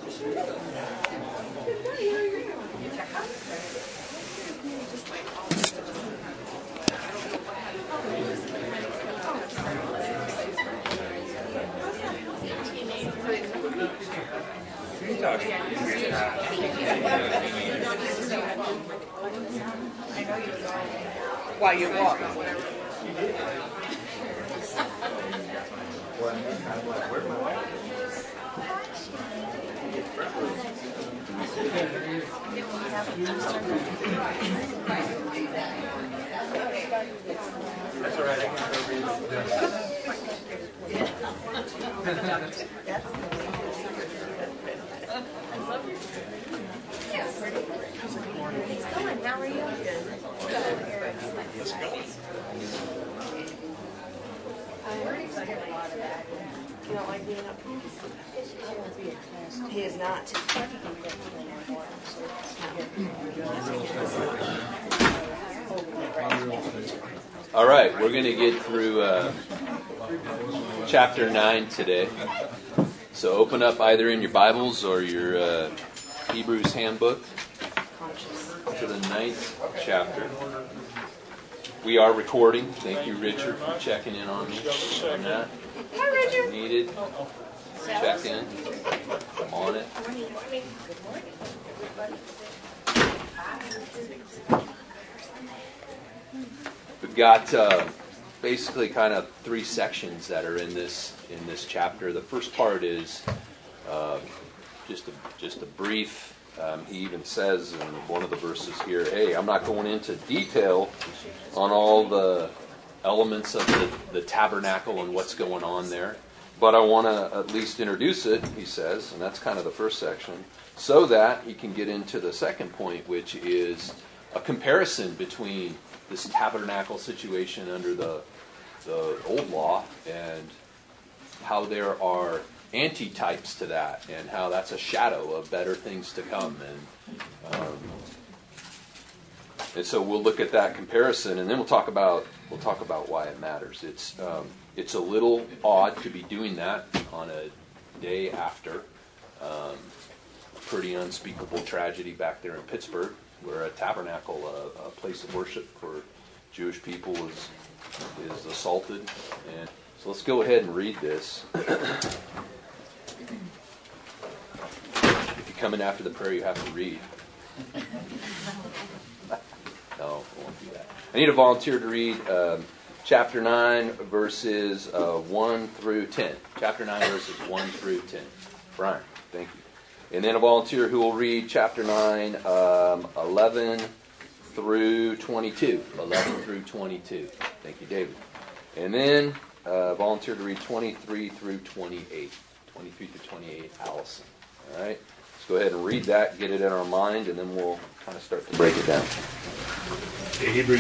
While you walk. That's all right. I can go read this. How are you? Let's go. You don't like being up here? He is not. All right, we're going to get through chapter 9 today. So open up either in your Bibles or your Hebrews handbook to the 9th chapter. We are recording. Thank you, Richard, for checking in on me on that. Hi, Richard. Needed. Check in. I'm on it. We've got basically kind of 3 sections that are in this chapter. The first part is just a brief. He even says in one of the verses here, "Hey, I'm not going into detail on all the elements of the tabernacle and what's going on there, but I want to at least introduce it," he says, and that's kind of the first section, so that he can get into the second point, which is a comparison between this tabernacle situation under the old law and how there are antitypes to that, and how that's a shadow of better things to come, and so we'll look at that comparison, and then we'll talk about why it matters. It's a little odd to be doing that on a day after a pretty unspeakable tragedy back there in Pittsburgh, where a tabernacle, a place of worship for Jewish people, is assaulted. And so let's go ahead and read this. If you come in after the prayer, you have to read. No, I won't do that. I need a volunteer to read chapter 9, verses 1 through 10. Chapter 9, verses 1 through 10. Brian, thank you. And then a volunteer who will read chapter 9, 11 through 22. 11 through 22. Thank you, David. And then a volunteer to read 23 through 28. 23 through 28, Allison. All right? Let's go ahead and read that, get it in our mind, and then we'll kind of start to break it down. Okay, Hebrews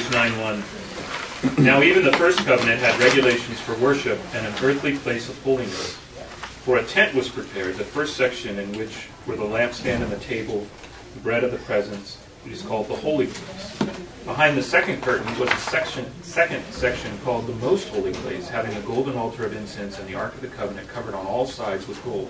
9:1. Now even the first covenant had regulations for worship and an earthly place of holiness. For a tent was prepared, the first section in which were the lampstand and the table, the bread of the presence, which is called the holy place. Behind the second curtain was a second section called the most holy place, having a golden altar of incense and the ark of the covenant covered on all sides with gold,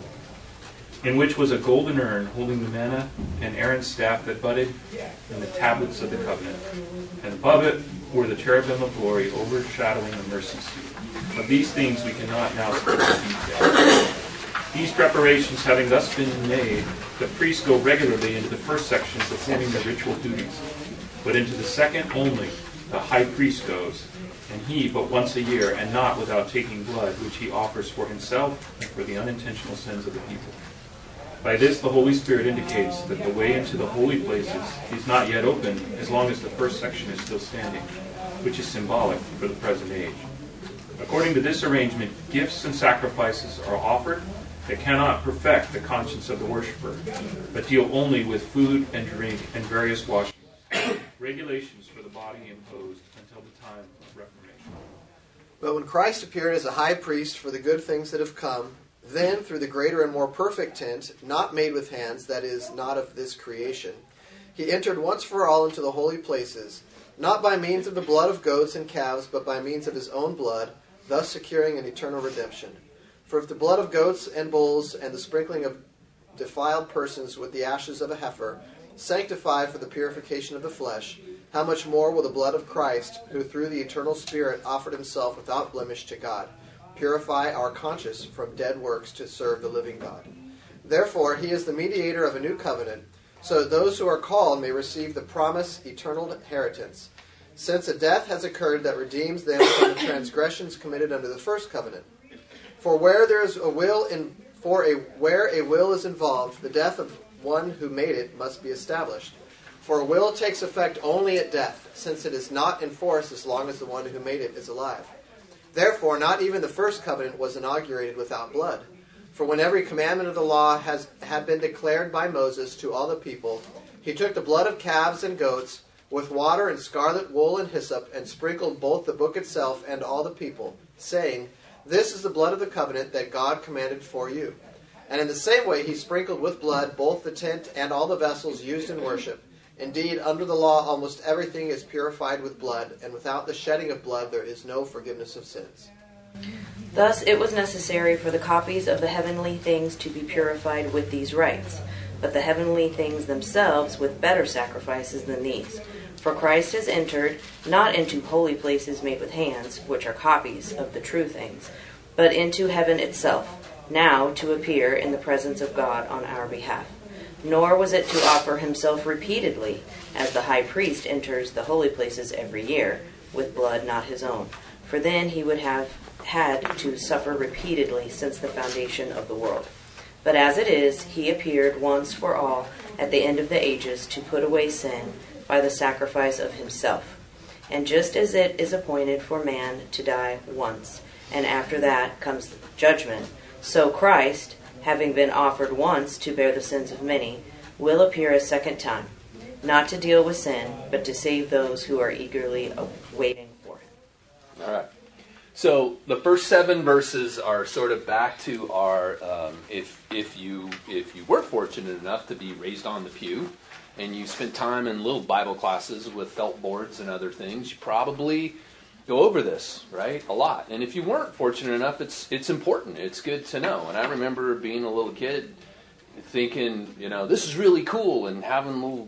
in which was a golden urn holding the manna and Aaron's staff that budded and the tablets of the covenant. And above it were the cherubim of glory overshadowing the mercy seat. Of these things we cannot now speak in detail. These preparations having thus been made, the priests go regularly into the first section performing their ritual duties. But into the second only the high priest goes, and he but once a year, and not without taking blood, which he offers for himself and for the unintentional sins of the people. By this the Holy Spirit indicates that the way into the holy places is not yet open as long as the first section is still standing, which is symbolic for the present age. According to this arrangement, gifts and sacrifices are offered that cannot perfect the conscience of the worshiper, but deal only with food and drink and various washings. Regulations for the body imposed until the time of Reformation. But when Christ appeared as a high priest for the good things that have come, then through the greater and more perfect tent, not made with hands, that is, not of this creation, he entered once for all into the holy places, not by means of the blood of goats and calves, but by means of his own blood, thus securing an eternal redemption. For if the blood of goats and bulls and the sprinkling of defiled persons with the ashes of a heifer, sanctify for the purification of the flesh, how much more will the blood of Christ, who through the eternal Spirit offered himself without blemish to God, purify our conscience from dead works to serve the living God? Therefore, he is the mediator of a new covenant, so that those who are called may receive the promised eternal inheritance, since a death has occurred that redeems them from the transgressions committed under the first covenant. For where there is a will where a will is involved, the death of one who made it must be established. For a will takes effect only at death, since it is not in force as long as the one who made it is alive. Therefore, not even the first covenant was inaugurated without blood. For when every commandment of the law had been declared by Moses to all the people, he took the blood of calves and goats, with water and scarlet wool and hyssop, and sprinkled both the book itself and all the people, saying, "This is the blood of the covenant that God commanded for you." And in the same way he sprinkled with blood both the tent and all the vessels used in worship. Indeed, under the law almost everything is purified with blood, and without the shedding of blood there is no forgiveness of sins. Thus it was necessary for the copies of the heavenly things to be purified with these rites, but the heavenly things themselves with better sacrifices than these. For Christ has entered, not into holy places made with hands, which are copies of the true things, but into heaven itself, now to appear in the presence of God on our behalf. Nor was it to offer himself repeatedly, as the high priest enters the holy places every year, with blood not his own. For then he would have had to suffer repeatedly since the foundation of the world. But as it is, he appeared once for all at the end of the ages to put away sin by the sacrifice of himself. And just as it is appointed for man to die once, and after that comes judgment, so Christ, having been offered once to bear the sins of many, will appear a second time, not to deal with sin, but to save those who are eagerly waiting for him. All right. So the first 7 verses are sort of back to our, if you were fortunate enough to be raised on the pew, and you spent time in little Bible classes with felt boards and other things, you probably go over this, right, a lot. And if you weren't fortunate enough, it's important. It's good to know. And I remember being a little kid thinking, this is really cool, and having little,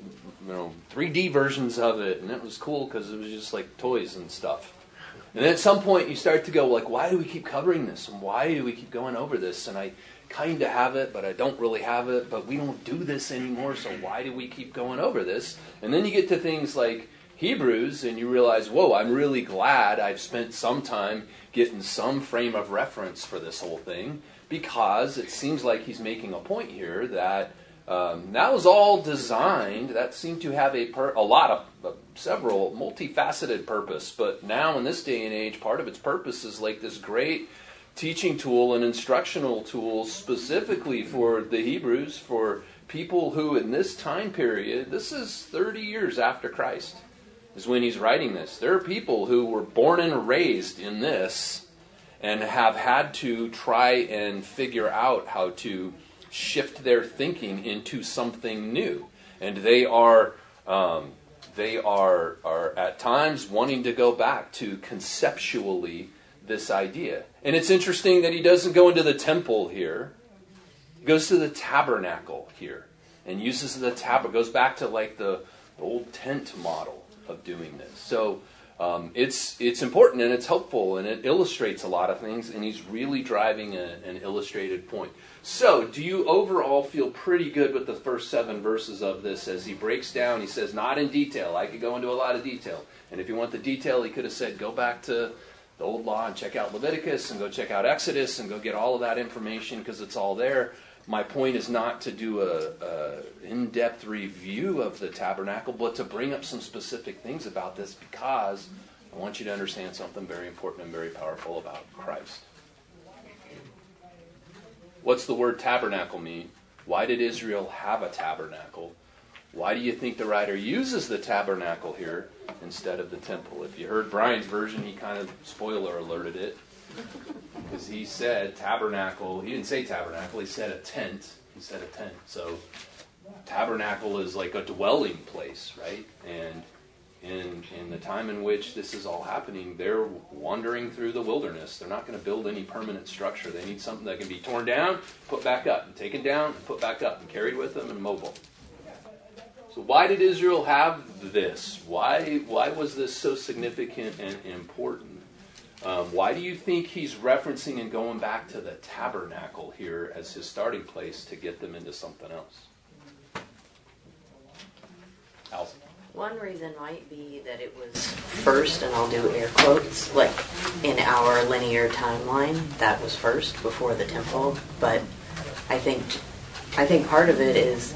3D versions of it, and it was cool because it was just like toys and stuff. And then at some point you start to go, why do we keep covering this? And why do we keep going over this? And I kind of have it, but I don't really have it, but we don't do this anymore, so why do we keep going over this? And then you get to things like Hebrews, and you realize, whoa, I'm really glad I've spent some time getting some frame of reference for this whole thing, because it seems like he's making a point here that that was all designed, that seemed to have several multifaceted purpose, but now in this day and age, part of its purpose is like this great teaching tool and instructional tool specifically for the Hebrews, for people who in this time period, this is 30 years after Christ, is when he's writing this. There are people who were born and raised in this and have had to try and figure out how to shift their thinking into something new. And they are at times wanting to go back to conceptually this idea. And it's interesting that he doesn't go into the temple here. He goes to the tabernacle here and uses the tabernacle. Goes back to like the old tent model of doing this. So it's important and it's helpful and it illustrates a lot of things, and he's really driving an illustrated point. So do you overall feel pretty good with the first 7 verses of this as he breaks down? He says, not in detail. I could go into a lot of detail. And if you want the detail, he could have said, go back to the old law and check out Leviticus and go check out Exodus and go get all of that information because it's all there. My point is not to do a in-depth review of the tabernacle, but to bring up some specific things about this because I want you to understand something very important and very powerful about Christ. What's the word tabernacle mean? Why did Israel have a tabernacle? Why do you think the writer uses the tabernacle here instead of the temple? If you heard Brian's version, he kind of spoiler alerted it. Because he said tabernacle, he didn't say tabernacle, he said a tent. He said a tent. So tabernacle is like a dwelling place, right? And In the time in which this is all happening, they're wandering through the wilderness. They're not going to build any permanent structure. They need something that can be torn down, put back up, and taken down, and put back up, and carried with them, and mobile. So why did Israel have this? Why was this so significant and important? Why do you think he's referencing and going back to the tabernacle here as his starting place to get them into something else? Allison? One reason might be that it was first, and I'll do air quotes, like in our linear timeline, that was first before the temple. But I think part of it is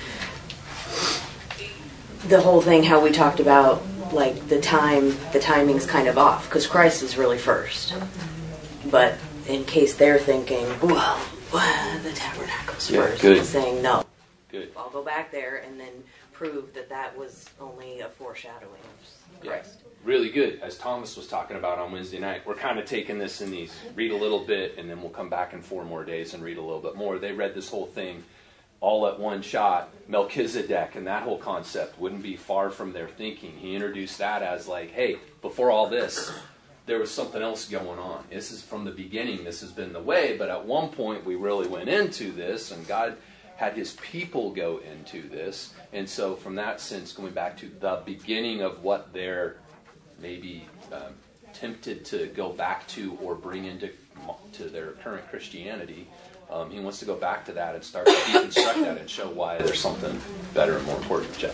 the whole thing, how we talked about, like the timing's kind of off, because Christ is really first. But in case they're thinking, well, the tabernacle's first, good. he's saying no. Good. I'll go back there and then prove that was only a foreshadowing of Christ. Yeah, really good. As Thomas was talking about on Wednesday night, we're kind of taking this in these, read a little bit, and then we'll come back in 4 more days and read a little bit more. They read this whole thing all at one shot. Melchizedek and that whole concept wouldn't be far from their thinking. He introduced that as like, hey, before all this, there was something else going on. This is from the beginning. This has been the way, but at one point we really went into this, and God had his people go into this. And so from that sense, going back to the beginning of what they're maybe tempted to go back to or bring into to their current Christianity, he wants to go back to that and start to deconstruct that and show why there's something better and more important. Jeff?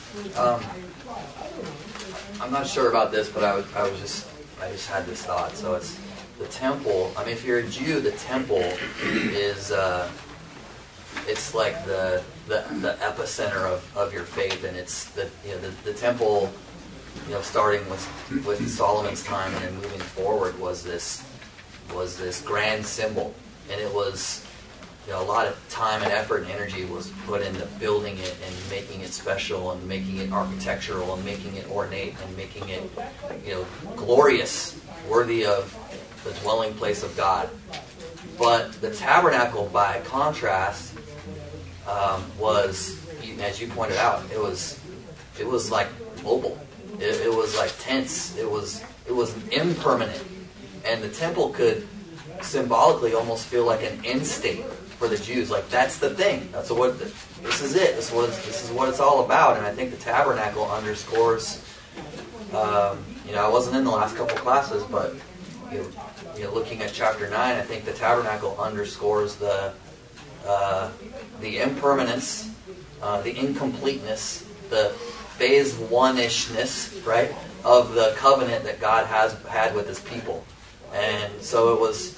I'm not sure about this, but I just had this thought. So it's the temple. I mean, if you're a Jew, the temple is it's like the epicenter of your faith, and it's the temple. Starting with Solomon's time and then moving forward was this grand symbol, and it was a lot of time and effort and energy was put into building it and making it special and making it architectural and making it ornate and making it glorious, worthy of the dwelling place of God. But the tabernacle, by contrast, was, as you pointed out, it was like mobile. It was like tents. It was impermanent, and the temple could symbolically almost feel like an end state for the Jews. Like, that's the thing. That's what this is. It. This is what it's all about. And I think the tabernacle underscores. I wasn't in the last couple classes, but looking at chapter 9, I think the tabernacle underscores the impermanence, the incompleteness, the phase one-ishness, right, of the covenant that God has had with His people. And so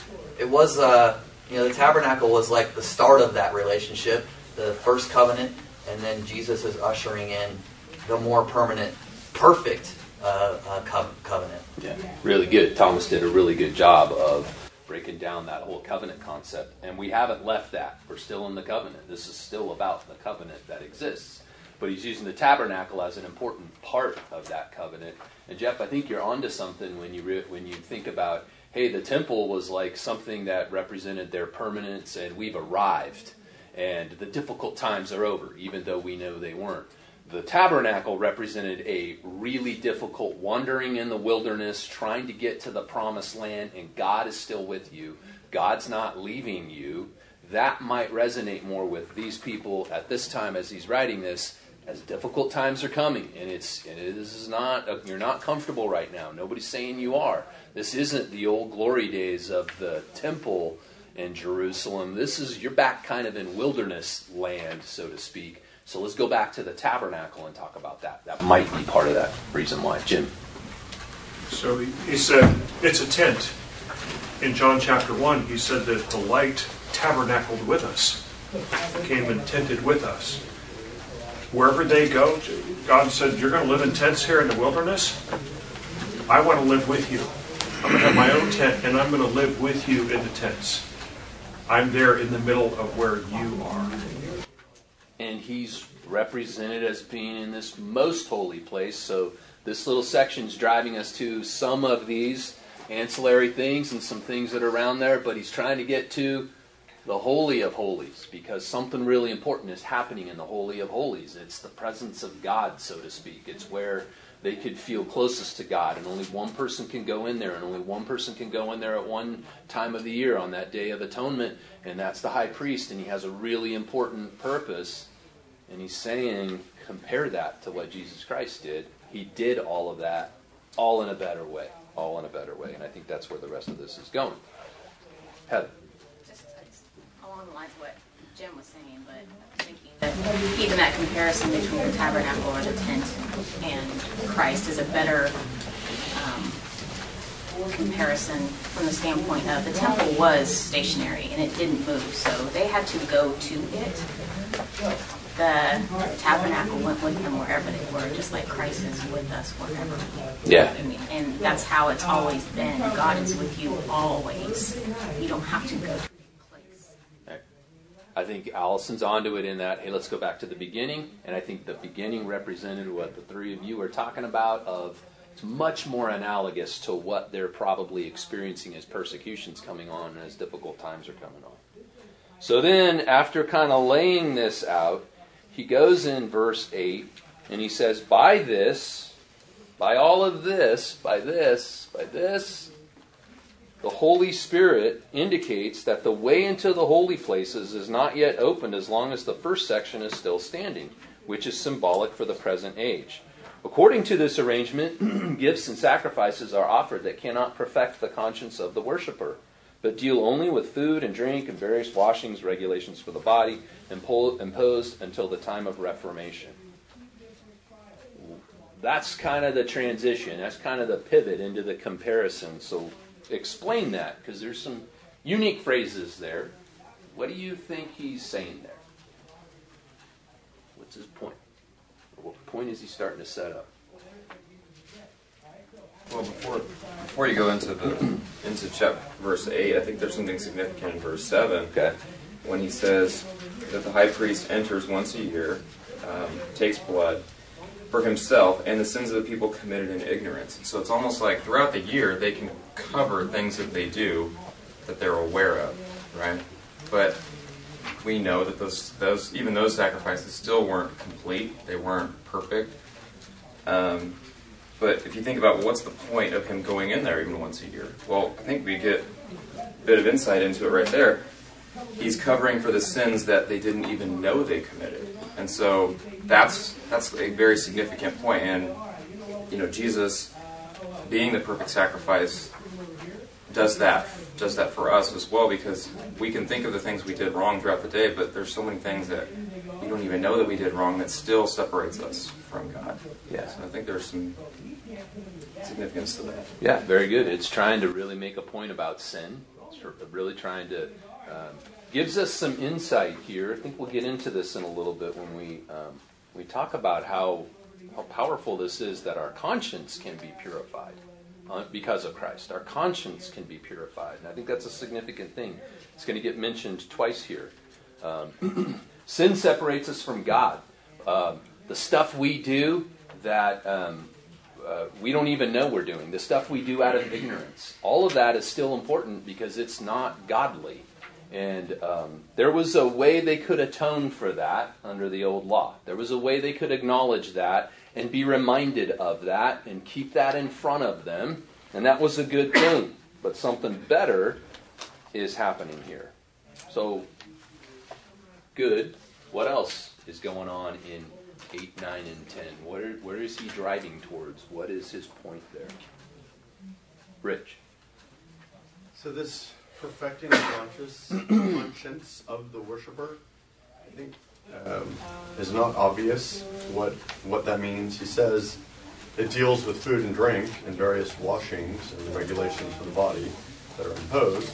the tabernacle was like the start of that relationship, the first covenant, and then Jesus is ushering in the more permanent, perfect covenant. Yeah, really good. Thomas did a really good job of breaking down that whole covenant concept, and we haven't left that. We're still in the covenant. This is still about the covenant that exists. But he's using the tabernacle as an important part of that covenant. And Jeff, I think you're onto something when you think about, hey, the temple was like something that represented their permanence, and we've arrived, and the difficult times are over, even though we know they weren't. The tabernacle represented a really difficult wandering in the wilderness, trying to get to the promised land, and God is still with you. God's not leaving you. That might resonate more with these people at this time as he's writing this, as difficult times are coming, and you're not comfortable right now. Nobody's saying you are. This isn't the old glory days of the temple in Jerusalem. You're back kind of in wilderness land, so to speak. So let's go back to the tabernacle and talk about that. That might be part of that reason why. Jim? So he said it's a tent. In John chapter 1, he said that the light tabernacled with us, came and tented with us. Wherever they go, God said, you're going to live in tents here in the wilderness? I want to live with you. I'm going to have my own tent, and I'm going to live with you in the tents. I'm there in the middle of where you are. And he's represented as being in this most holy place. So this little section's driving us to some of these ancillary things and some things that are around there, but he's trying to get to the Holy of Holies, because something really important is happening in the Holy of Holies. It's the presence of God, so to speak. It's where they could feel closest to God, and only one person can go in there, and only one person can go in there at one time of the year on that Day of Atonement, and that's the high priest, and he has a really important purpose. And he's saying, compare that to what Jesus Christ did. He did all of that, all in a better way. All in a better way. And I think that's where the rest of this is going. Heather. Just along the lines of what Jim was saying, but I'm thinking that even that comparison between the tabernacle or the tent and Christ is a better comparison from the standpoint of the temple was stationary and it didn't move, so they had to go to it. The tabernacle went with them wherever they were, just like Christ is with us wherever we are. I mean, and that's how it's always been. God is with you always. You don't have to go to a place. I think Allison's onto it in that, hey, let's go back to the beginning. And I think the beginning represented what the three of you were talking about of it's much more analogous to what they're probably experiencing as persecutions coming on and as difficult times are coming on. So then, after kind of laying this out, he goes in verse 8 and he says, by this, by all of this, by this, the Holy Spirit indicates that the way into the holy places is not yet opened as long as the first section is still standing, which is symbolic for the present age. According to this arrangement, gifts and sacrifices are offered that cannot perfect the conscience of the worshiper, but deal only with food and drink and various washings, regulations for the body, imposed until the time of Reformation. That's kind of the transition. That's kind of the pivot into the comparison. So explain that, because there's some unique phrases there. What do you think he's saying there? What's his point? What point is he starting to set up? Well, before you go into verse 8, I think there's something significant in verse 7. Okay. When he says that the high priest enters once a year, takes blood for himself and the sins of the people committed in ignorance. So it's almost like throughout the year they can cover things that they do that they're aware of, right? But we know that those sacrifices still weren't complete. They weren't perfect. But if you think about what's the point of him going in there even once a year, well, I think we get a bit of insight into it right there. He's covering for the sins that they didn't even know they committed, and so that's a very significant point. And Jesus, being the perfect sacrifice, does that for us as well, because we can think of the things we did wrong throughout the day, but there's so many things that we don't even know that we did wrong that still separates us from God. Yeah. So I think there's some significance to that. Yeah, very good. It's trying to really make a point about sin. It's really trying to gives us some insight here. I think we'll get into this in a little bit when we talk about how powerful this is that our conscience can be purified because of Christ. Our conscience can be purified, and I think that's a significant thing. It's going to get mentioned twice here. Sin separates us from God. The stuff we do that we don't even know we're doing, the stuff we do out of ignorance, all of that is still important because it's not godly. And there was a way they could atone for that under the old law. There was a way they could acknowledge that and be reminded of that and keep that in front of them. And that was a good thing. But something better is happening here. So, good. What else is going on in 8, 9, and 10? Where is he driving towards? What is his point there? Rich. So this perfecting the conscience of the worshiper, I think, is not obvious what that means. He says it deals with food and drink and various washings and regulations for the body that are imposed.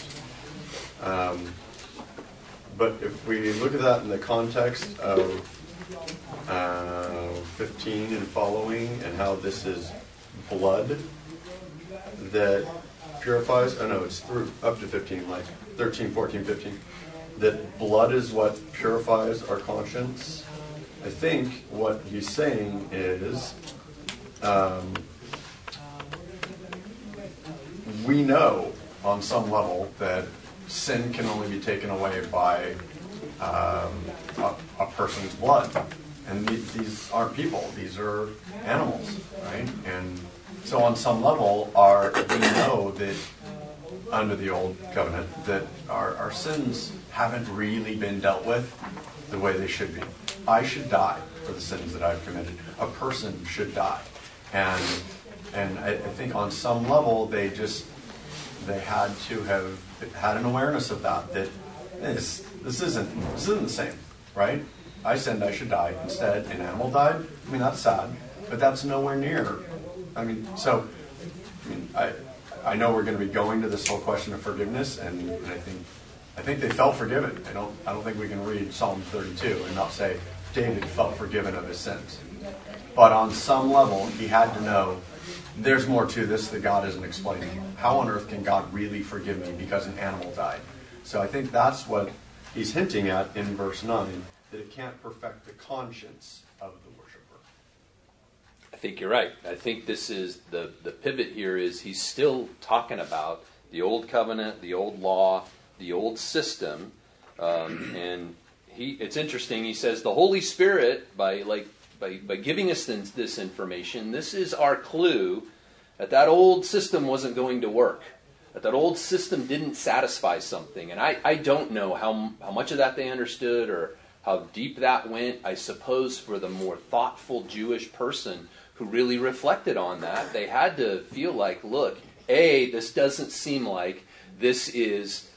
But if we look at that in the context of 15 and following, and how this is blood that purifies, it's through up to 15, like 13, 14, 15, that blood is what purifies our conscience. I think what he's saying is we know on some level that sin can only be taken away by a person's blood. And And these aren't people; these are animals, right? And so, on some level, we know that under the old covenant that our sins haven't really been dealt with the way they should be. I should die for the sins that I've committed. A person should die, and I think on some level they had to have had an awareness of that this isn't the same, right? I sinned, I should die. Instead, an animal died. I mean, that's sad, but that's nowhere near. I know we're going to be going to this whole question of forgiveness, and I think they felt forgiven. I don't think we can read Psalm 32 and not say David felt forgiven of his sins. But on some level, he had to know there's more to this that God isn't explaining. How on earth can God really forgive me because an animal died? So I think that's what he's hinting at in verse 9, that it can't perfect the conscience of the worshiper. I think you're right. I think this is the pivot here is he's still talking about the old covenant, the old law, the old system, and it's interesting. He says the Holy Spirit, by giving us this information, this is our clue that old system wasn't going to work, that old system didn't satisfy something. And I don't know how much of that they understood or how deep that went. I suppose for the more thoughtful Jewish person who really reflected on that, they had to feel like, look, this doesn't seem like this is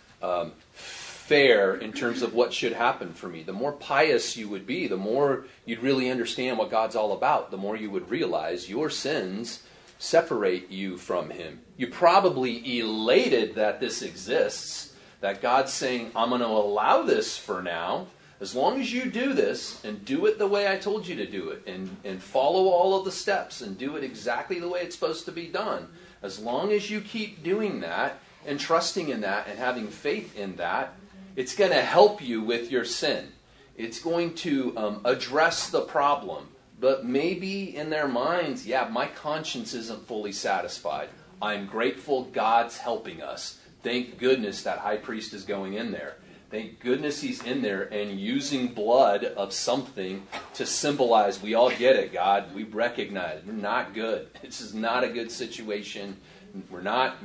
fair in terms of what should happen for me. The more pious you would be, the more you'd really understand what God's all about, the more you would realize your sins separate you from Him. You're probably elated that this exists, that God's saying, I'm going to allow this for now, as long as you do this and do it the way I told you to do it and follow all of the steps and do it exactly the way it's supposed to be done. As long as you keep doing that and trusting in that and having faith in that, it's going to help you with your sin. It's going to address the problem. But maybe in their minds, my conscience isn't fully satisfied. I'm grateful God's helping us. Thank goodness that high priest is going in there. Thank goodness he's in there and using blood of something to symbolize, we all get it, God. We recognize we're not good. This is not a good situation. We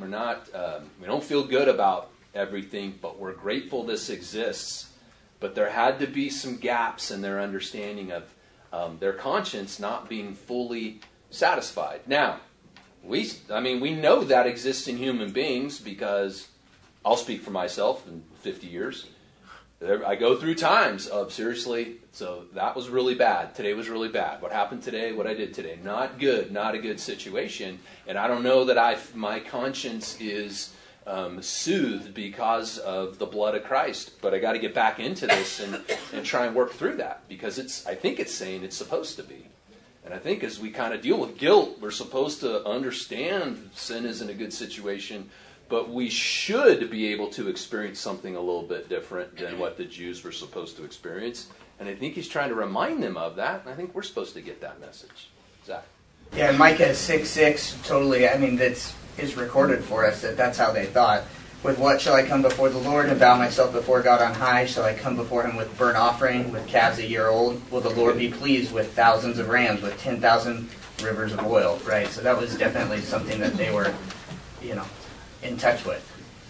don't feel good about everything, but we're grateful this exists. But there had to be some gaps in their understanding of their conscience not being fully satisfied. Now, we know that exists in human beings because I'll speak for myself in 50 years. I go through times of, seriously, so that was really bad. Today was really bad. What happened today, what I did today, not good, not a good situation. And I don't know that my conscience is soothed because of the blood of Christ. But I got to get back into this and try and work through that because I think it's saying it's supposed to be. And I think as we kind of deal with guilt, we're supposed to understand sin isn't a good situation, but we should be able to experience something a little bit different than what the Jews were supposed to experience. And I think he's trying to remind them of that, and I think we're supposed to get that message. Zach? Yeah, Micah 6:6, totally, that is recorded for us, that's how they thought. With what shall I come before the Lord and bow myself before God on high? Shall I come before Him with burnt offering, with calves a year old? Will the Lord be pleased with thousands of rams, with 10,000 rivers of oil, right? So that was definitely something that they were, in touch with.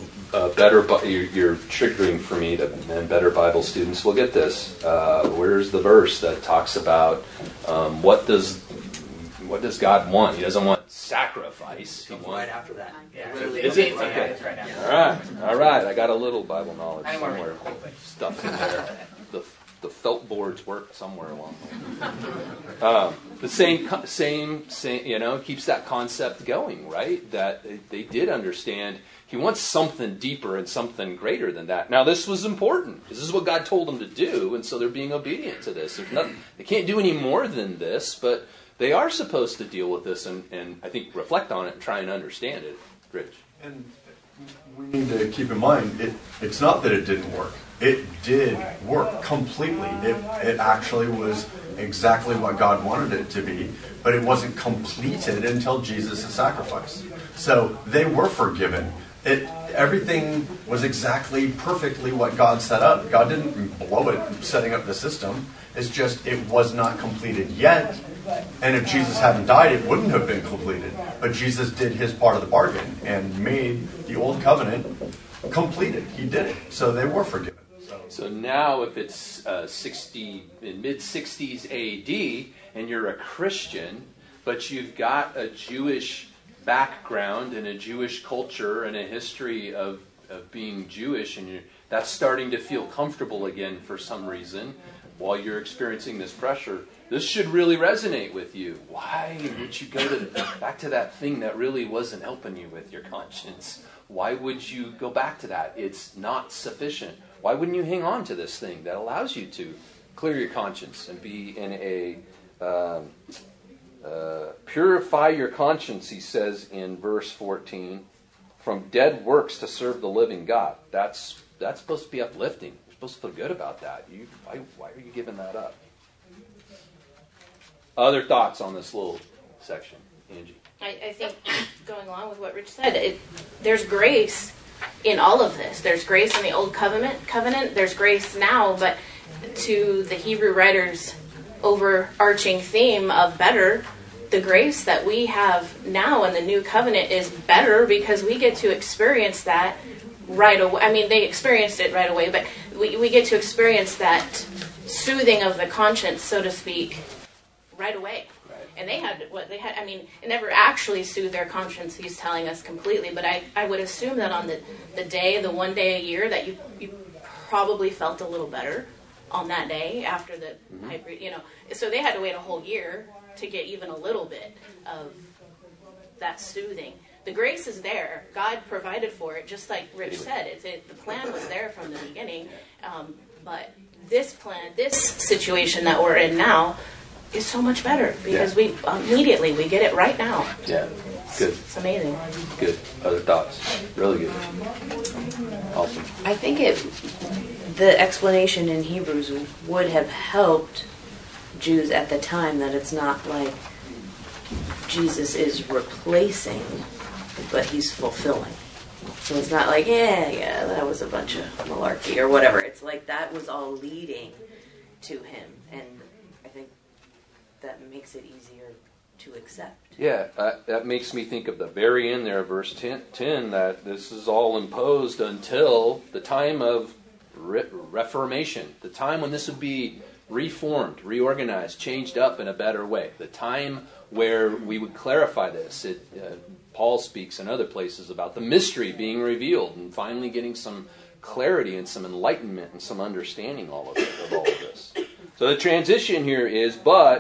You're triggering for me and better Bible students will get this. Where's the verse that talks about what does God want? He doesn't want sacrifice. He wants right after that. Yeah. Is it? Okay. It's right after. All right. I got a little Bible knowledge somewhere. Stuff in there. The felt boards work somewhere along there. The same, keeps that concept going, right? That they did understand He wants something deeper and something greater than that. Now, this was important. This is what God told them to do, and so they're being obedient to this. They can't do any more than this, but they are supposed to deal with this and I think reflect on it and try and understand it. Rich? And we need to keep in mind, it's not that it didn't work. It did work completely. It actually was exactly what God wanted it to be, but it wasn't completed until Jesus' sacrifice. So they were forgiven. Everything was exactly perfectly what God set up. God didn't blow it setting up the system. It's just it was not completed yet. And if Jesus hadn't died, it wouldn't have been completed. But Jesus did his part of the bargain and made the old covenant completed. He did it. So they were forgiven. So now if it's mid-60s AD and you're a Christian, but you've got a Jewish background and a Jewish culture and a history of being Jewish, and that's starting to feel comfortable again for some reason while you're experiencing this pressure, this should really resonate with you. Why would you go back to that thing that really wasn't helping you with your conscience? Why would you go back to that? It's not sufficient. Why wouldn't you hang on to this thing that allows you to clear your conscience and be in a purify your conscience, he says in verse 14, from dead works to serve the living God. That's supposed to be uplifting. You're supposed to feel good about that. Why are you giving that up? Other thoughts on this little section, Angie? I think going along with what Rich said, there's grace in all of this. There's grace in the old covenant. There's grace now, but to the Hebrew writers' overarching theme of better, the grace that we have now in the new covenant is better because we get to experience that right away. I mean, they experienced it right away, but we get to experience that soothing of the conscience, so to speak, right away. And they had what they had. I mean, it never actually soothed their conscience, he's telling us completely, but I would assume that on the one day a year, that you probably felt a little better on that day after the hybrid, So they had to wait a whole year to get even a little bit of that soothing. The grace is there. God provided for it, just like Rich said. The plan was there from the beginning. But this situation that we're in now, is so much better because we get it right now. Yeah, good. It's amazing. Good. Other thoughts? Really good. Awesome. I think the explanation in Hebrews would have helped Jews at the time, that it's not like Jesus is replacing, but he's fulfilling. So it's not like, yeah, that was a bunch of malarkey or whatever. It's like that was all leading to him, and I think that makes it easier to accept. Yeah, that makes me think of the very end there, verse 10, that this is all imposed until the time of Reformation, the time when this would be reformed, reorganized, changed up in a better way, the time where we would clarify this. Paul speaks in other places about the mystery being revealed and finally getting some clarity and some enlightenment and some understanding of all of this. So the transition here is,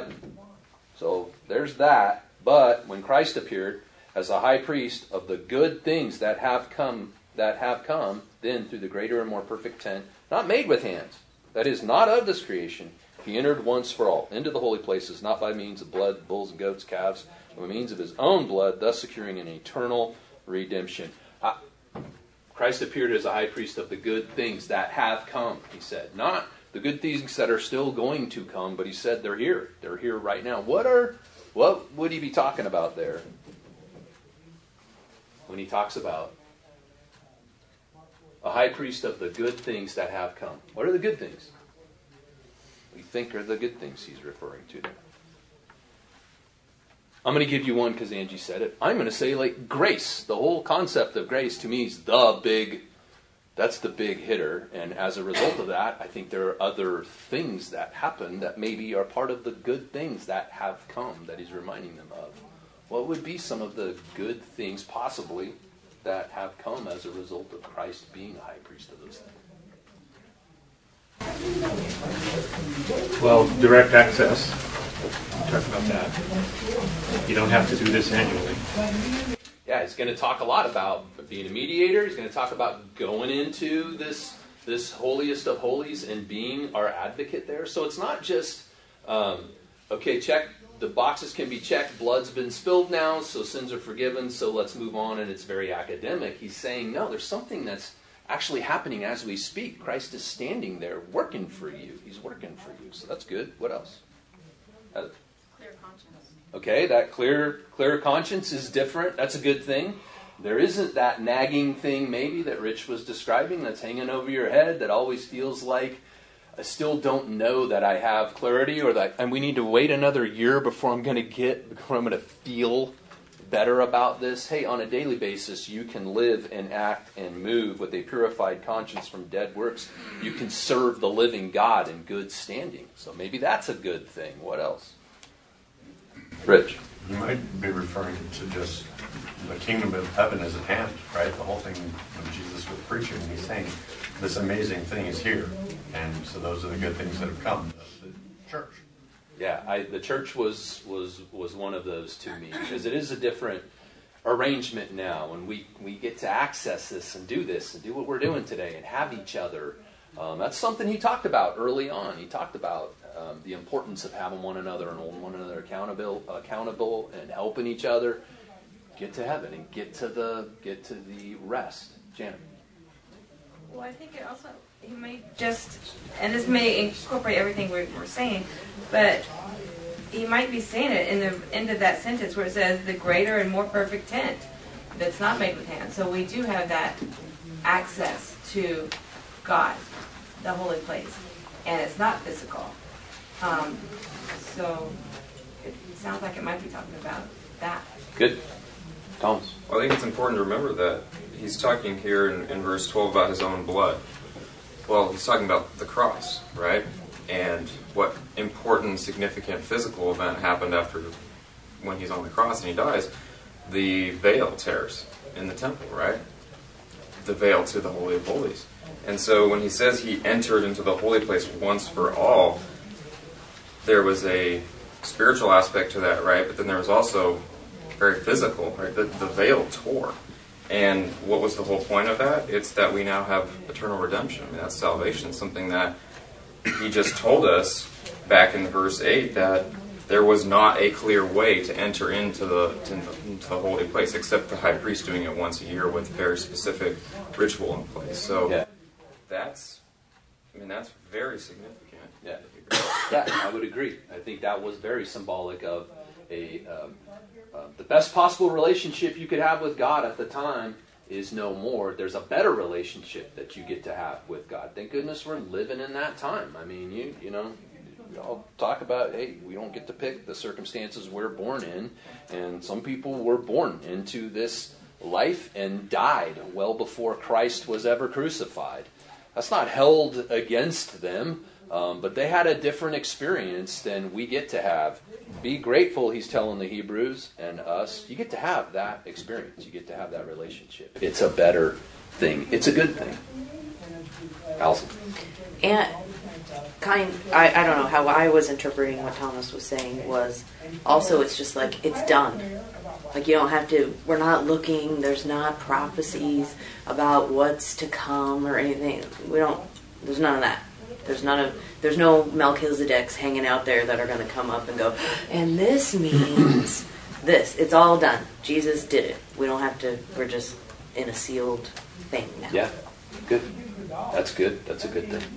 so there's that, but when Christ appeared as the high priest of the good things that have come, then through the greater and more perfect tent, not made with hands, that is, not of this creation, he entered once for all into the holy places, not by means of blood, bulls and goats, calves, but by means of his own blood, thus securing an eternal redemption. Christ appeared as a high priest of the good things that have come, he said. Not the good things that are still going to come, but he said they're here. They're here right now. What would he be talking about there when he talks about a high priest of the good things that have come? What are the good things? We think are the good things he's referring to there. I'm going to give you one because Angie said it. I'm going to say grace. The whole concept of grace to me is that's the big hitter. And as a result of that, I think there are other things that happen that maybe are part of the good things that have come that he's reminding them of. What would be some of the good things possibly that have come as a result of Christ being a high priest of those things? Well, direct access. We'll talk about that. You don't have to do this annually. Yeah, he's going to talk a lot about being a mediator. He's going to talk about going into this holiest of holies and being our advocate there. So it's not just, check, the boxes can be checked, blood's been spilled now, so sins are forgiven, so let's move on, and it's very academic. He's saying, no, there's something that's actually happening as we speak. Christ is standing there working for you. He's working for you. So that's good. What else? Clear conscience. Okay, that clear conscience is different. That's a good thing. There isn't that nagging thing maybe that Rich was describing that's hanging over your head that always feels like I still don't know that I have clarity, or that and we need to wait another year before I'm going to feel better about this. Hey, on a daily basis, you can live and act and move with a purified conscience from dead works. You can serve the living God in good standing. So maybe that's a good thing. What else? Rich? You might be referring to just the kingdom of heaven is at hand, right? The whole thing when Jesus was preaching, he's saying this amazing thing is here. And so those are the good things that have come. The church. Yeah, the church was one of those to me, because it is a different arrangement now, and we get to access this and do what we're doing today and have each other. That's something he talked about early on. He talked about the importance of having one another and holding one another accountable and helping each other get to heaven and get to the rest. Janet. Well, I think it also, he may just, and this may incorporate everything we're saying, but he might be saying it in the end of that sentence where it says, the greater and more perfect tent that's not made with hands. So we do have that access to God, the holy place, and it's not physical. So it sounds like it might be talking about that. Good. Thomas? Well, I think it's important to remember that he's talking here in verse 12 about his own blood. Well, he's talking about the cross, right? And what important, significant physical event happened after when he's on the cross and he dies? The veil tears in the temple, right? The veil to the Holy of Holies. And so when he says he entered into the holy place once for all, there was a spiritual aspect to that, right? But then there was also very physical, right? The veil tore. And what was the whole point of that? It's that we now have eternal redemption. I mean, that's salvation, something that he just told us back in verse 8 that there was not a clear way to enter into the holy place except the high priest doing it once a year with very specific ritual in place. So that's very significant. Yeah, I would agree. I think that was very symbolic of the best possible relationship you could have with God at the time is no more. There's a better relationship that you get to have with God. Thank goodness we're living in that time. I mean, you know, we all talk about, hey, we don't get to pick the circumstances we're born in, and some people were born into this life and died well before Christ was ever crucified. That's not held against them, but they had a different experience than we get to have. Be grateful, he's telling the Hebrews and us. You get to have that experience. You get to have that relationship. It's a better thing. It's a good thing. Allison. And I don't know how I was interpreting what Thomas was saying was also it's just like it's done. Like you don't have to, we're not looking, there's not prophecies about what's to come or anything. There's none of that. There's no Melchizedeks hanging out there that are going to come up and go, and this means this. It's all done. Jesus did it. We don't have to, we're just in a sealed thing now. Yeah, good. That's good. That's a good thing.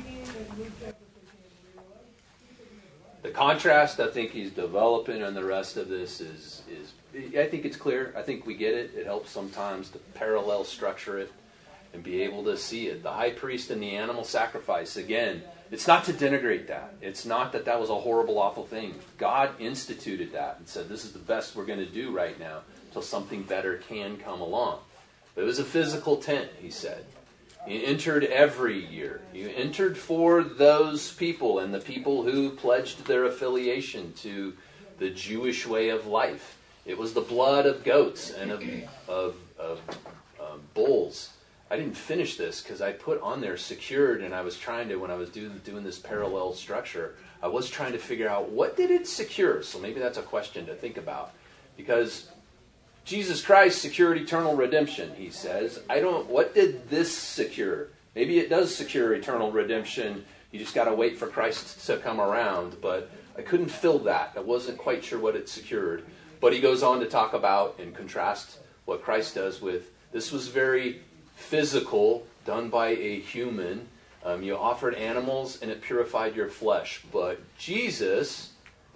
The contrast I think he's developing in the rest of this is I think it's clear. I think we get it. It helps sometimes to parallel structure it and be able to see it. The high priest and the animal sacrifice, again, it's not to denigrate that. It's not that was a horrible, awful thing. God instituted that and said, this is the best we're going to do right now until something better can come along. But it was a physical tent, he said. You entered every year. You entered for those people and the people who pledged their affiliation to the Jewish way of life. It was the blood of goats and of bulls. I didn't finish this because I put on there secured, and I was trying to, when I was doing this parallel structure, I was trying to figure out what did it secure. So maybe that's a question to think about. Because Jesus Christ secured eternal redemption, he says. What did this secure? Maybe it does secure eternal redemption. You just got to wait for Christ to come around. But I couldn't fill that. I wasn't quite sure what it secured. But he goes on to talk about and contrast what Christ does with, this was very physical, done by a human. You offered animals and it purified your flesh. But Jesus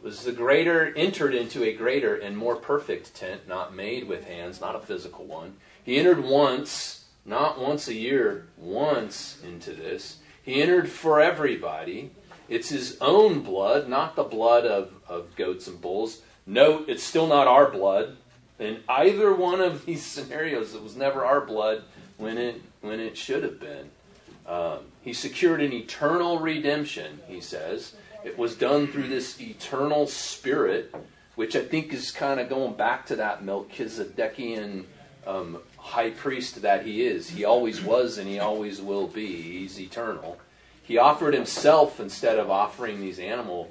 was the greater entered into a greater and more perfect tent, not made with hands, not a physical one. He entered once, not once a year, once into this. He entered for everybody. It's his own blood, not the blood of goats and bulls. Note, it's still not our blood. In either one of these scenarios, it was never our blood when it should have been. He secured an eternal redemption, he says. It was done through this eternal spirit, which I think is kind of going back to that Melchizedekian high priest that he is. He always was and he always will be. He's eternal. He offered himself instead of offering these animal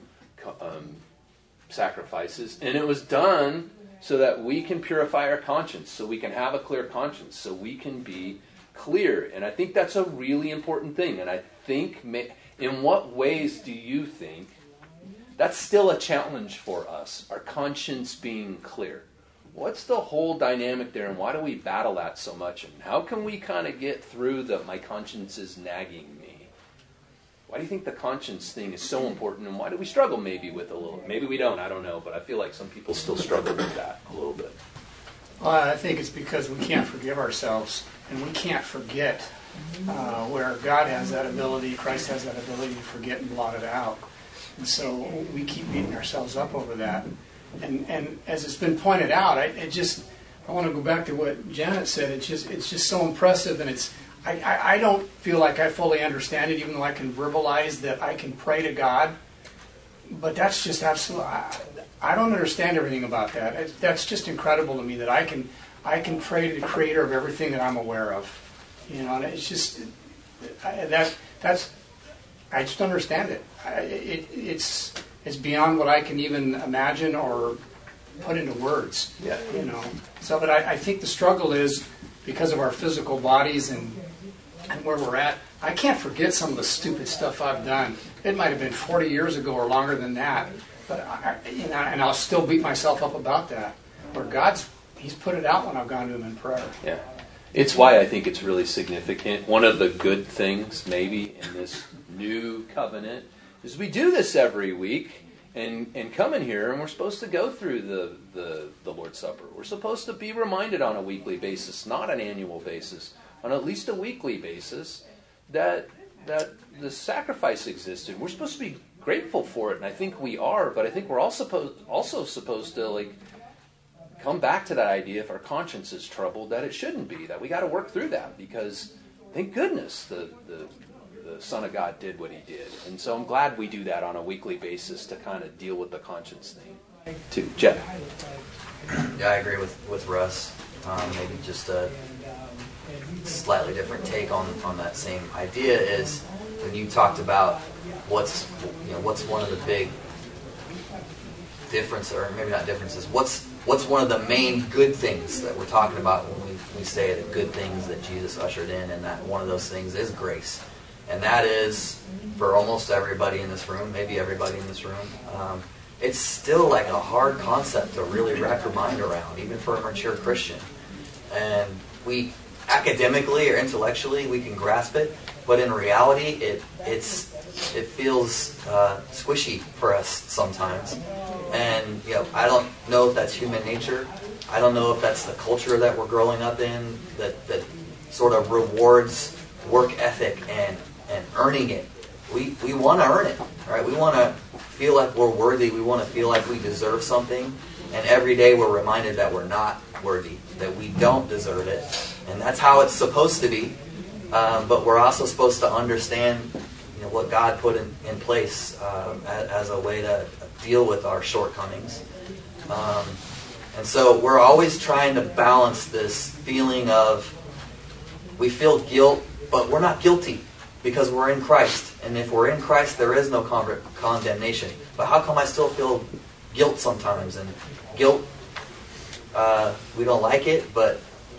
sacrifices. And it was done so that we can purify our conscience, so we can have a clear conscience, so we can be clear. And I think that's a really important thing. And I think, in what ways do you think that's still a challenge for us, our conscience being clear? What's the whole dynamic there, and why do we battle that so much? And how can we kind of get through the my conscience is nagging me? Why do you think the conscience thing is so important, and why do we struggle maybe with a little? Maybe we don't, I don't know, but I feel like some people still struggle with that a little bit. Well, I think it's because we can't forgive ourselves, and we can't forget where God has that ability, Christ has that ability to forget and blot it out. And so we keep beating ourselves up over that. And as it's been pointed out, I want to go back to what Janet said. It's just so impressive, and I don't feel like I fully understand it, even though I can verbalize that I can pray to God. But that's just absolutely, I don't understand everything about that. That's just incredible to me that I can pray to the Creator of everything that I'm aware of. You know, and it's just I just don't understand it. It's beyond what I can even imagine or put into words. Yeah. You know. So, but I think the struggle is because of our physical bodies and where we're at. I can't forget some of the stupid stuff I've done. It might have been 40 years ago or longer than that, but and I'll still beat myself up about that. Where He's put it out when I've gone to Him in prayer. Yeah. It's why I think it's really significant. One of the good things maybe in this new covenant is we do this every week and come in here and we're supposed to go through the Lord's Supper. We're supposed to be reminded on a weekly basis, not an annual basis, on at least a weekly basis, that the sacrifice existed. We're supposed to be grateful for it, and I think we are, but I think we're also supposed to come back to that idea, if our conscience is troubled, that it shouldn't be, that we got to work through that, because thank goodness the Son of God did what He did. And so I'm glad we do that on a weekly basis to kind of deal with the conscience thing. Too. Jeff? Yeah, I agree with Russ. Maybe just a slightly different take on that same idea is when you talked about what's one of the big differences, or maybe not differences, what's one of the main good things that we're talking about when we say the good things that Jesus ushered in, and that one of those things is grace. And that is, for almost everybody in this room, maybe everybody in this room, it's still like a hard concept to really wrap your mind around, even for a mature Christian. And we, academically or intellectually, we can grasp it, but in reality, it feels squishy for us sometimes. And I don't know if that's human nature. I don't know if that's the culture that we're growing up in that sort of rewards work ethic and earning it. We want to earn it, right? We want to feel like we're worthy. We want to feel like we deserve something. And every day we're reminded that we're not worthy, that we don't deserve it. And that's how it's supposed to be. But we're also supposed to understand what God put in place as a way to deal with our shortcomings. And so we're always trying to balance this feeling of we feel guilt, but we're not guilty because we're in Christ. And if we're in Christ, there is no condemnation. But how come I still feel guilt sometimes? And guilt, we don't like it, but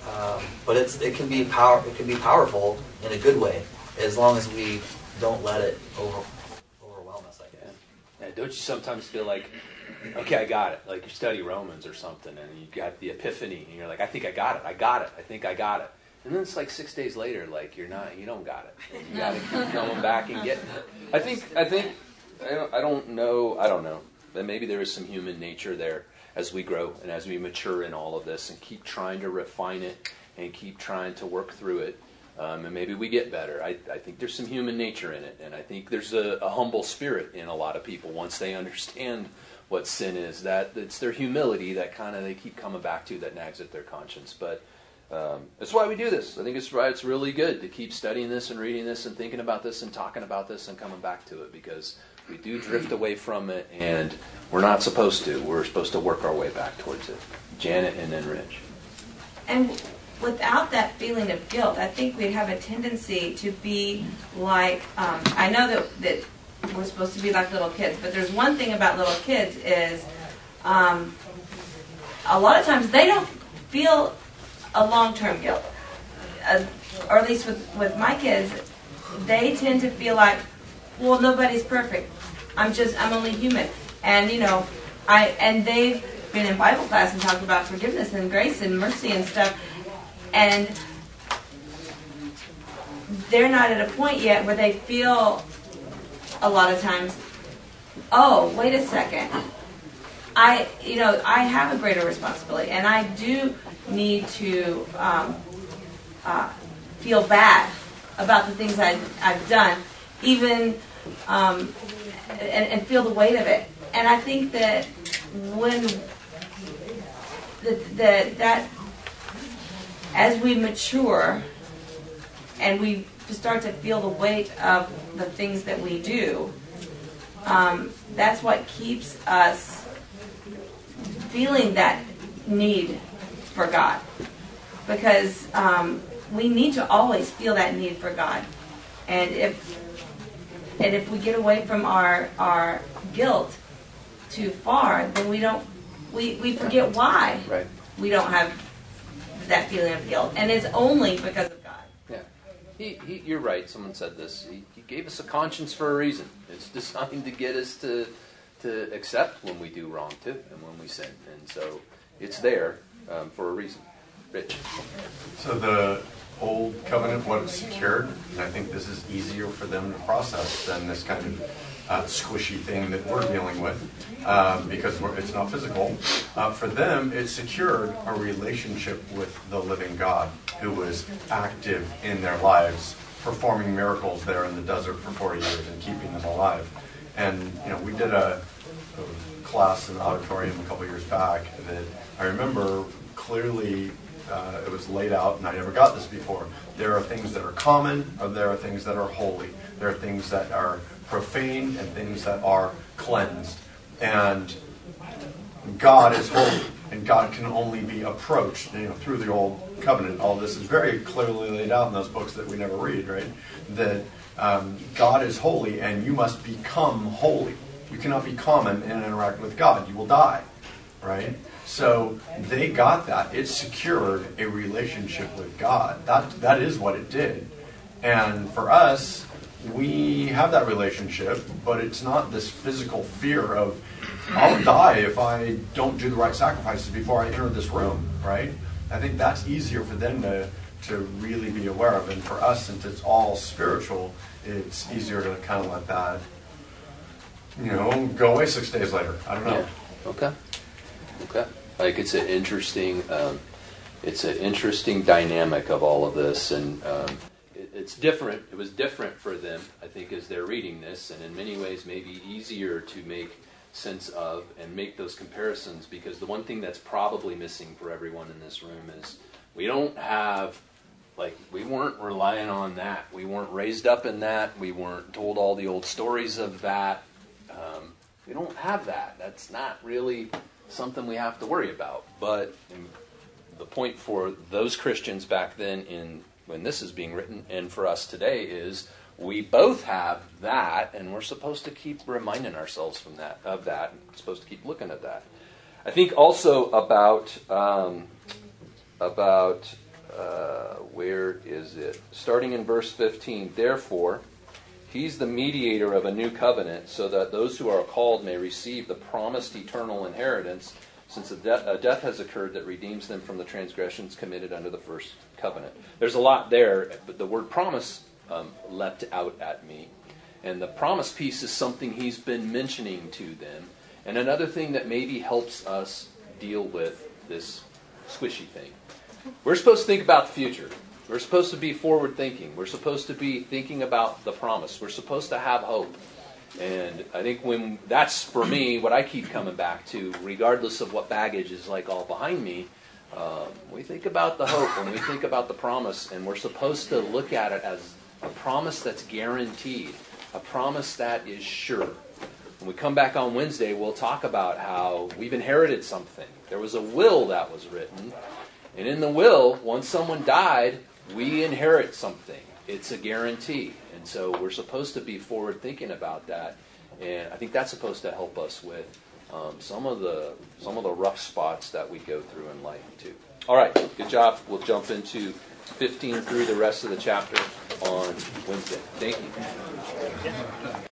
it can be powerful in a good way, as long as we don't let it overwhelm us, I guess. Yeah, don't you sometimes feel like, okay, I got it. Like you study Romans or something, and you got the epiphany, and you're like, I think I got it. I think I got it. And then it's like 6 days later, like you don't got it. And you got to keep going back and getting it. I don't know. that maybe there is some human nature there as we grow and as we mature in all of this and keep trying to refine it and keep trying to work through it. And maybe we get better. I think there's some human nature in it. And I think there's a humble spirit in a lot of people once they understand what sin is. That it's their humility that kind of they keep coming back to that nags at their conscience. But that's why we do this. I think it's really good to keep studying this and reading this and thinking about this and talking about this and coming back to it, because we do drift away from it, and we're not supposed to. We're supposed to work our way back towards it. Janet and then Rich. And without that feeling of guilt, I think we'd have a tendency to be like, I know that we're supposed to be like little kids, but there's one thing about little kids is a lot of times they don't feel a long-term guilt. Or at least with my kids, they tend to feel like, well, nobody's perfect. I'm only human. And, and they've been in Bible class and talked about forgiveness and grace and mercy and stuff. And they're not at a point yet where they feel a lot of times, oh, wait a second. I have a greater responsibility, and I do need to feel bad about the things I've done, even and feel the weight of it. And I think that when that as we mature and we start to feel the weight of the things that we do, that's what keeps us feeling that need for God. Because we need to always feel that need for God. And if we get away from our guilt too far, then we forget why we don't have that feeling of guilt. And it's only because of God. Yeah. You're right. Someone said this. He gave us a conscience for a reason. It's designed to get us to accept when we do wrong too, and when we sin. And so it's there for a reason. Rich. So the old covenant, what it's secured, and I think this is easier for them to process than this kind of squishy thing that we're dealing with, because it's not physical. For them, it secured a relationship with the living God who was active in their lives, performing miracles there in the desert for 40 years and keeping them alive. And we did a class in the auditorium a couple years back that I remember clearly. It was laid out, and I never got this before. There are things that are common, or there are things that are holy. There are things that are profane and things that are cleansed. And God is holy, and God can only be approached through the old covenant. All this is very clearly laid out in those books that we never read, right? That God is holy, and you must become holy. You cannot be common and interact with God. You will die, right? So they got that. It secured a relationship with God. That is what it did. And for us, we have that relationship, but it's not this physical fear of, I'll die if I don't do the right sacrifices before I enter this room, right? I think that's easier for them to really be aware of. And for us, since it's all spiritual, it's easier to kind of let that, go away 6 days later. I don't know. Yeah. Okay. Like it's an interesting dynamic of all of this, and it's different. It was different for them, I think, as they're reading this, and in many ways maybe easier to make sense of and make those comparisons, because the one thing that's probably missing for everyone in this room is we don't have, we weren't relying on that. We weren't raised up in that. We weren't told all the old stories of that. We don't have that. That's not really something we have to worry about. But the point for those Christians back then when this is being written, and for us today, is we both have that, and we're supposed to keep reminding ourselves of that. We're supposed to keep looking at that. I think also about where is it? Starting in verse 15, therefore, he's the mediator of a new covenant, so that those who are called may receive the promised eternal inheritance, since a death has occurred that redeems them from the transgressions committed under the first covenant. There's a lot there, but the word promise leapt out at me. And the promise piece is something he's been mentioning to them. And another thing that maybe helps us deal with this squishy thing. We're supposed to think about the future. We're supposed to be forward thinking. We're supposed to be thinking about the promise. We're supposed to have hope. And I think when that's, for me, what I keep coming back to, regardless of what baggage is like all behind me, we think about the hope and we think about the promise, and we're supposed to look at it as a promise that's guaranteed, a promise that is sure. When we come back on Wednesday, we'll talk about how we've inherited something. There was a will that was written, and in the will, once someone died, we inherit something. It's a guarantee. And so we're supposed to be forward thinking about that. And I think that's supposed to help us with some of the rough spots that we go through in life too. All right, good job. We'll jump into 15 through the rest of the chapter on Wednesday. Thank you.